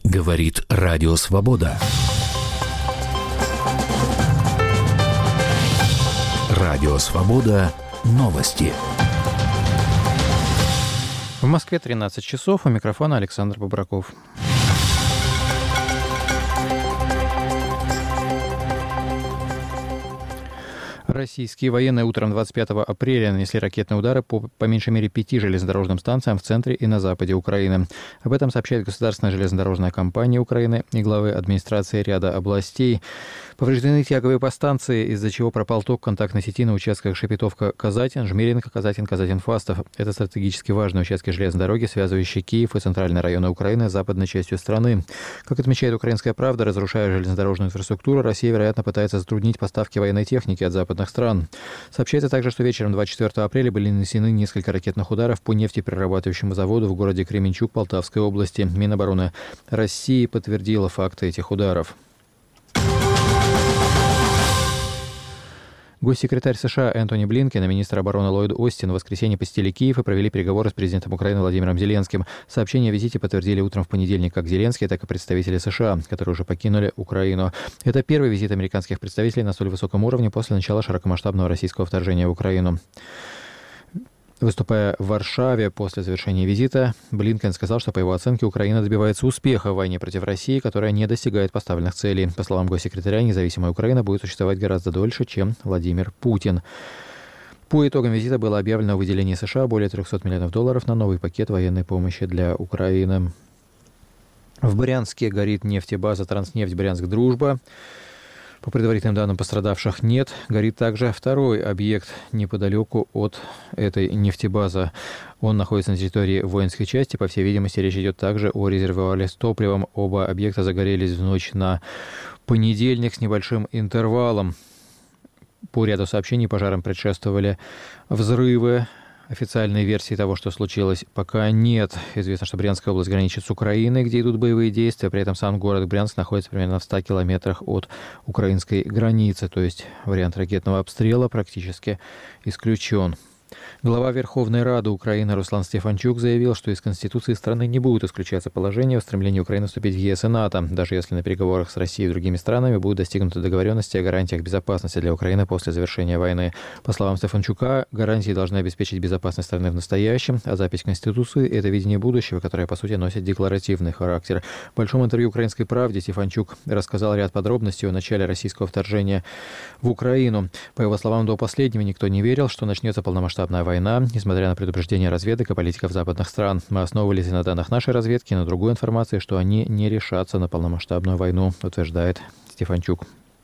Говорит Радио Свобода. Радио Свобода. Новости. В Москве 13 часов. У микрофона Александр Бобраков. Российские военные утром 25 апреля нанесли ракетные удары по меньшей мере 5 железнодорожным станциям в центре и на западе Украины. Об этом сообщает Государственная железнодорожная компания Украины и главы администрации ряда областей. Повреждены тяговые подстанции, из-за чего пропал ток контактной сети на участках Шепетовка-Казатин, Жмеринка, Казатин, Казатин-Фастов. Это стратегически важные участки железной дороги, связывающие Киев и центральные районы Украины с западной частью страны. Как отмечает «Украинская правда», разрушая железнодорожную инфраструктуру, Россия, вероятно, пытается затруднить поставки военной техники от западных стран. Сообщается также, что вечером 24 апреля были нанесены несколько ракетных ударов по нефтеперерабатывающему заводу в городе Кременчуг Полтавской области. Минобороны России подтвердила факты этих ударов. Госсекретарь США Энтони Блинкен и министр обороны Ллойд Остин в воскресенье посетили Киев и провели переговоры с президентом Украины Владимиром Зеленским. Сообщение о визите подтвердили утром в понедельник как Зеленский, так и представители США, которые уже покинули Украину. Это первый визит американских представителей на столь высоком уровне после начала широкомасштабного российского вторжения в Украину. Выступая в Варшаве после завершения визита, Блинкен сказал, что, по его оценке, Украина добивается успеха в войне против России, которая не достигает поставленных целей. По словам госсекретаря, независимая Украина будет существовать гораздо дольше, чем Владимир Путин. По итогам визита было объявлено о выделении США более $300 миллионов на новый пакет военной помощи для Украины. В Брянске горит нефтебаза «Транснефть Брянск-Дружба». По предварительным данным, пострадавших нет. Горит также второй объект неподалеку от этой нефтебазы. Он находится на территории воинской части. По всей видимости, речь идет также о резервуаре с топливом. Оба объекта загорелись в ночь на понедельник с небольшим интервалом. По ряду сообщений пожарам предшествовали взрывы. Официальной версии того, что случилось, пока нет. Известно, что Брянская область граничит с Украиной, где идут боевые действия. При этом сам город Брянск находится примерно в 100 километрах от украинской границы. То есть вариант ракетного обстрела практически исключен. Глава Верховной Рады Украины Руслан Стефанчук заявил, что из Конституции страны не будет исключаться положение в стремлении Украины вступить в ЕС и НАТО, даже если на переговорах с Россией и другими странами будут достигнуты договоренности о гарантиях безопасности для Украины после завершения войны. По словам Стефанчука, гарантии должны обеспечить безопасность страны в настоящем, а запись Конституции – это видение будущего, которое, по сути, носит декларативный характер. В большом интервью «Украинской правде» Стефанчук рассказал ряд подробностей о начале российского вторжения в Украину. По его словам, до последнего никто не верил, что начнется полномасштабная война, несмотря на предупреждения разведок и политиков западных стран. Мы основывались на данных нашей разведки, на другой информации, что они не решатся на полномасштабную войну, утверждает Стефанчук.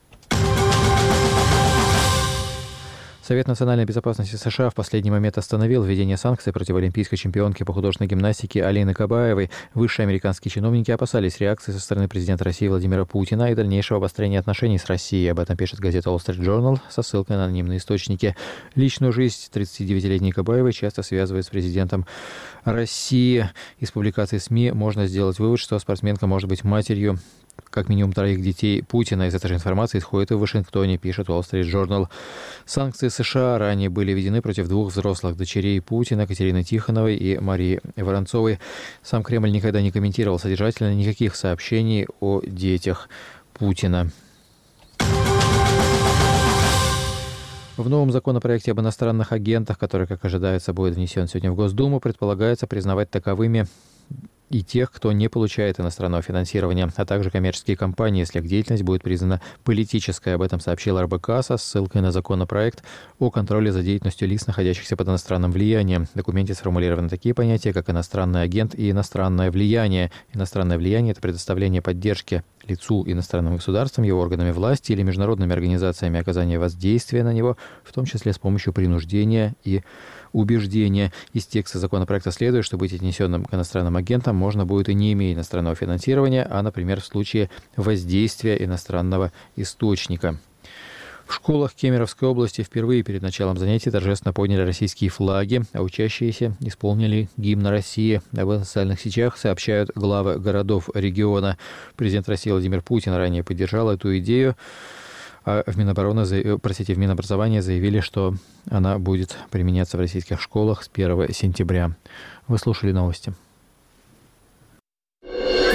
Совет национальной безопасности США в последний момент остановил введение санкций против олимпийской чемпионки по художественной гимнастике Алины Кабаевой. Высшие американские чиновники опасались реакции со стороны президента России Владимира Путина и дальнейшего обострения отношений с Россией. Об этом пишет газета Wall Street Journal со ссылкой на анонимные источники. Личную жизнь 39-летней Кабаевой часто связывают с президентом России. Из публикаций СМИ можно сделать вывод, что спортсменка может быть матерью как минимум 3 детей Путина. Из этой же информации исходит и в Вашингтоне, пишет Wall Street Journal. Санкции США ранее были введены против 2 взрослых дочерей Путина, Катерины Тихоновой и Марии Воронцовой. Сам Кремль никогда не комментировал содержательно никаких сообщений о детях Путина. В новом законопроекте об иностранных агентах, который, как ожидается, будет внесен сегодня в Госдуму, предполагается признавать таковыми и тех, кто не получает иностранного финансирования, а также коммерческие компании, если их деятельность будет признана политической. Об этом сообщил РБК со ссылкой на законопроект о контроле за деятельностью лиц, находящихся под иностранным влиянием. В документе сформулированы такие понятия, как иностранный агент и иностранное влияние. Иностранное влияние – это предоставление поддержки лицу иностранным государством, его органами власти или международными организациями, оказание воздействия на него, в том числе с помощью принуждения и убеждения. Из текста законопроекта следует, что быть отнесенным к иностранным агентам можно будет и не имея иностранного финансирования, а, например, в случае воздействия иностранного источника. В школах Кемеровской области впервые перед началом занятий торжественно подняли российские флаги, а учащиеся исполнили гимн России. Об этом в социальных сетях сообщают главы городов региона. Президент России Владимир Путин ранее поддержал эту идею, а в Минобразования заявили, что она будет применяться в российских школах с 1 сентября. Вы слушали новости.